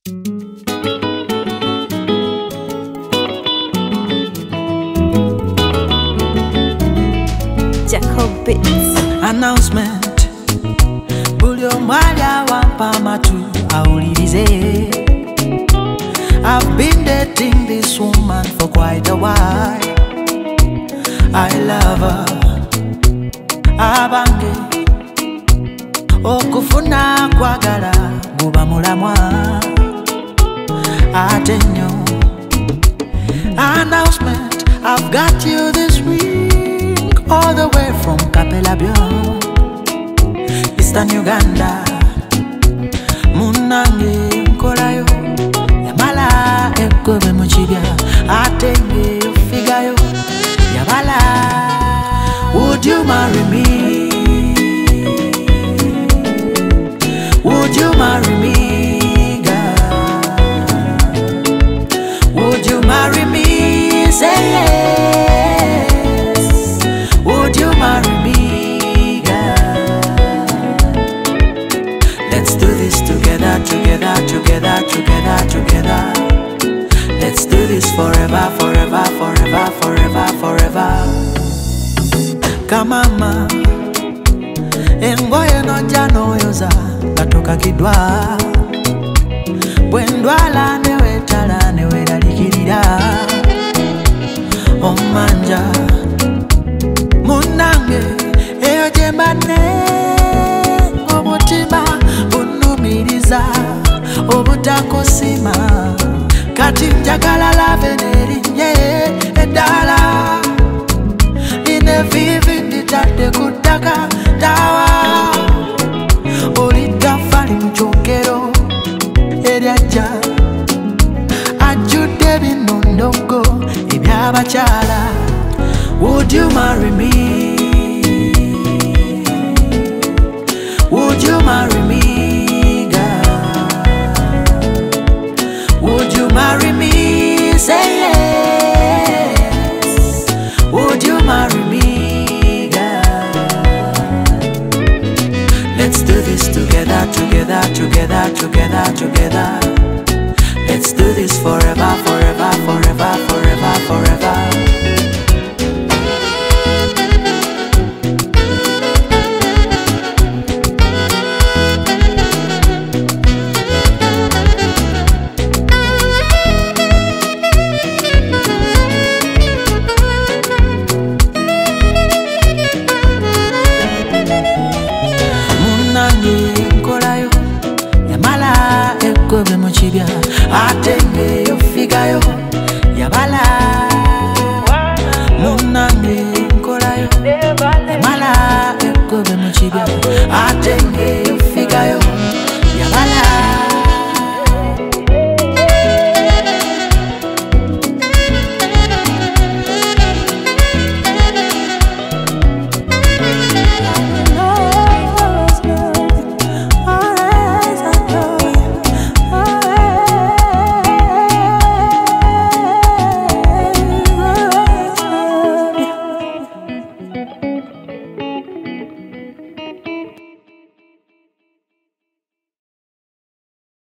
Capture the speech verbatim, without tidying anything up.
Jacob Beats. Announcement. Bulyo mwalya wampa matu awulirize. I've been dating this woman for quite a while. I love her. Abange okufuna kwagala guba mulamwa atenyo. Announcement. I've got you this ring all the way from Kapelabio, Eastern Uganda. Munange nkolayo yamala ekobe muchibya atenge ufigayo yabala. Would you marry me? Would you marry me, girl? Would you marry me? Say yes. Would you marry me, girl? Let's do this together, together, together, together, together. Let's do this forever, forever, forever, forever, forever. Kamama engoye noja noyoza katoka kidwa bwendwala newetala neweralikirira omanja munange eyo jembane omutima bunumiriza obutakosima kati njagala lave nerinye edala ine vivi nditadde kutaka tawa olitafali mchokero eryaja ajudde binondogo ebyabakyala. Would you marry me? Would you marry me, girl? Would you marry me? Say yes. Would you marry me, girl? Let's do this together, together, together, together, together. Let's do this forever, forever, forever, forever, forever. Nkolayo yamala ekobe muchibya atenge yofigayo yabala. Munange nkolayo yamala ekobe muchibya atenge yofigayo